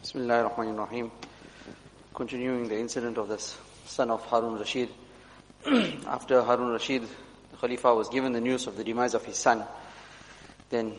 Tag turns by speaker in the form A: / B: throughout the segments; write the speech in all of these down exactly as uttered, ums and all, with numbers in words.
A: Bismillah ar-Rahman ar-Rahim. Continuing the incident of this son of Harun Rashid. After Harun Rashid, the Khalifa, was given the news of the demise of his son, then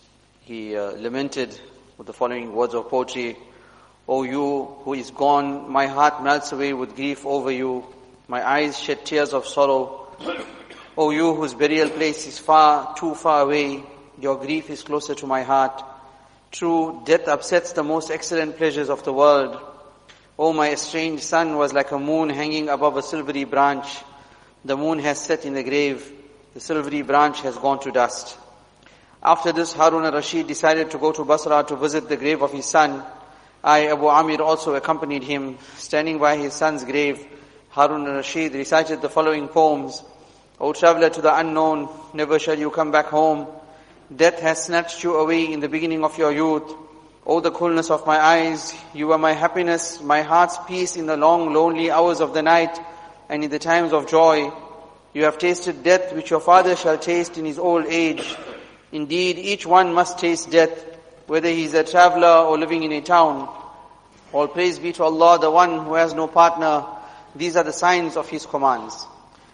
A: he uh, lamented with the following words of poetry: O you who is gone, my heart melts away with grief over you. My eyes shed tears of sorrow. O you whose burial place is far, too far away, your grief is closer to my heart. True, death upsets the most excellent pleasures of the world. O my estranged son was like a moon hanging above a silvery branch. The moon has set in the grave. The silvery branch has gone to dust. After this, Harun al-Rashid decided to go to Basra to visit the grave of his son. I, Abu Amir, also accompanied him. Standing by his son's grave, Harun al-Rashid recited the following poems: O traveler to the unknown, never shall you come back home. Death has snatched you away in the beginning of your youth. O the coolness of my eyes, you were my happiness, my heart's peace in the long, lonely hours of the night and in the times of joy. You have tasted death which your father shall taste in his old age. Indeed, each one must taste death, whether he is a traveler or living in a town. All praise be to Allah, the one who has no partner. These are the signs of His commands.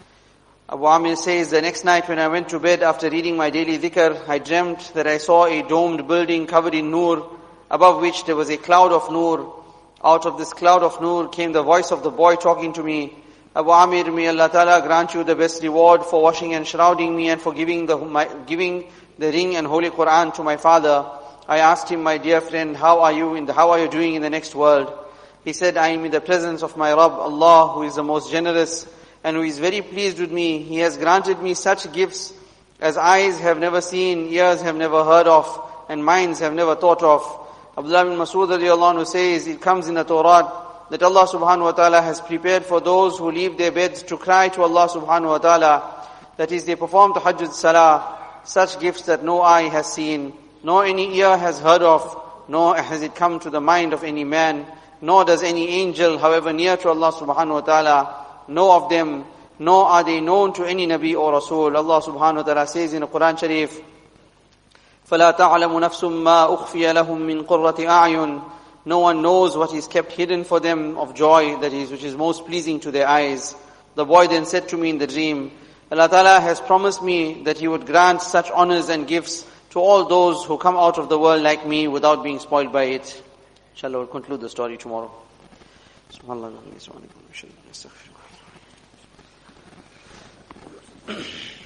A: Abu Amir says, the next night when I went to bed after reading my daily dhikr, I dreamt that I saw a domed building covered in noor, above which there was a cloud of noor. Out of this cloud of noor came the voice of the boy talking to me. Abu Amir, may Allah Ta'ala grant you the best reward for washing and shrouding me and for giving the, my, giving the ring and holy Quran to my father. I asked him, my dear friend, how are you in the, how are you doing in the next world? He said, I am in the presence of my Rabb, Allah, who is the most generous and who is very pleased with me. He has granted me such gifts as eyes have never seen, ears have never heard of, and minds have never thought of. Abdullah bin Mas'ud radiallahu anhu says, it comes in the Torah that Allah subhanahu wa ta'ala has prepared for those who leave their beds to cry to Allah subhanahu wa ta'ala. That is, they perform tahajjud salah, such gifts that no eye has seen, nor any ear has heard of, nor has it come to the mind of any man, nor does any angel, however near to Allah subhanahu wa ta'ala, know of them, nor are they known to any Nabi or Rasul. Allah subhanahu wa ta'ala says in the Quran Sharif, فَلَا تَعْلَمُ نَفْسٌ مَا أُخْفِيَ لَهُم مِّن قُرَّةِ أَعْيُنٍ. No one knows what is kept hidden for them of joy, that is, which is most pleasing to their eyes. The boy then said to me in the dream, Allah Ta'ala has promised me that He would grant such honors and gifts to all those who come out of the world like me without being spoiled by it. Inshallah, we'll conclude the story tomorrow. SubhanAllah.